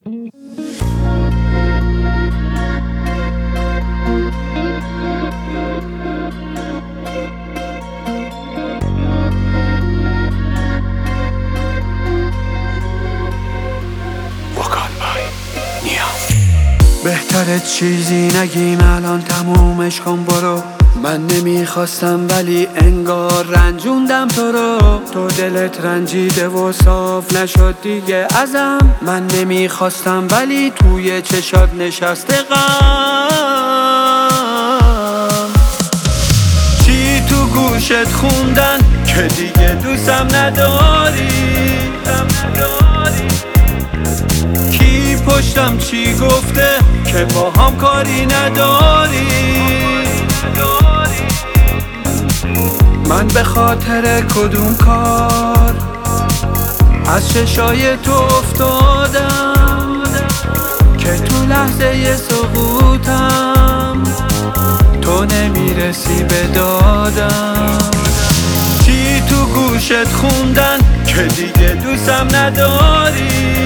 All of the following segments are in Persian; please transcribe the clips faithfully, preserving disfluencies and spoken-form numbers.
بهتره چیزی نگیم الان تمومش کن برو. من نمیخواستم ولی انگار رنجوندم تو رو. تو دلت رنجیده و صاف نشد دیگه ازم. من نمیخواستم ولی توی چشات نشسته غم. چی تو گوشت خوندن که دیگه دوستم نداری؟ کی پشتم چی گفته که با هم کاری نداری؟ من به خاطر کدوم کار از چشای تو افتادم که تو لحظه سقوطم تو نمیرسی به دادم. چی تو گوشت خوندن که دیگه دوستم نداری؟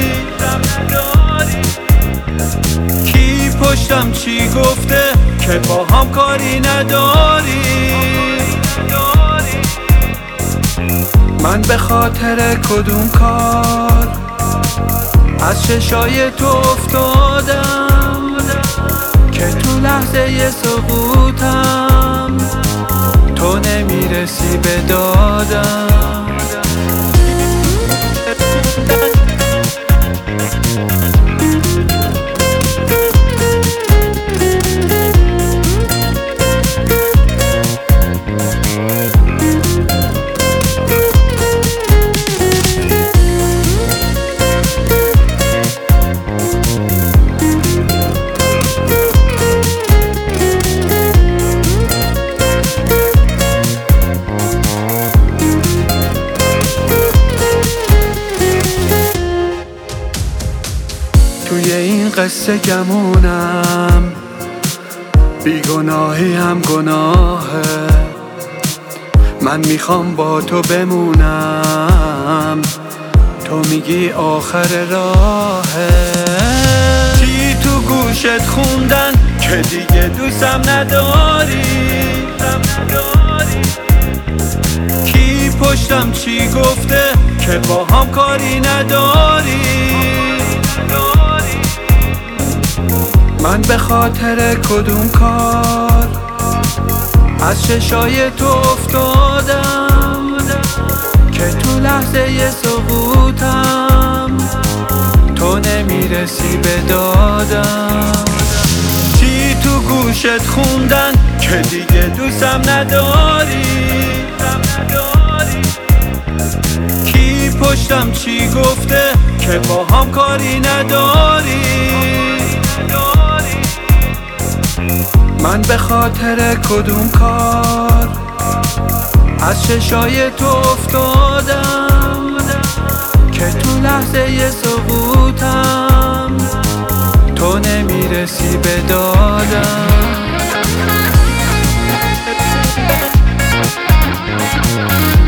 کی پشتم چی گفته که با هم کاری نداری؟ من به خاطر کدوم کار از چشای تو افتادم که تو لحظه سقوطم تو نمیرسی به دادم. توی این قصه گمونم بیگناهی هم گناهه. من میخوام با تو بمونم تو میگی آخر راهه. چی تو گوشت خوندن که دیگه دوستم نداری؟ کی پشتم چی گفته که با هم کاری نداری؟ من به خاطر کدوم کار از چشای تو افتادم که تو لحظه سقوطم تو نمیرسی به دادم. چی تو گوشت خوندن که دیگه دوستم نداری؟ کی پشتم چی گفته که با هم کاری نداری؟ من به خاطر کدوم کار از چشای تو افتادم که تو لحظه سقوطم تو نمیرسی به دادم.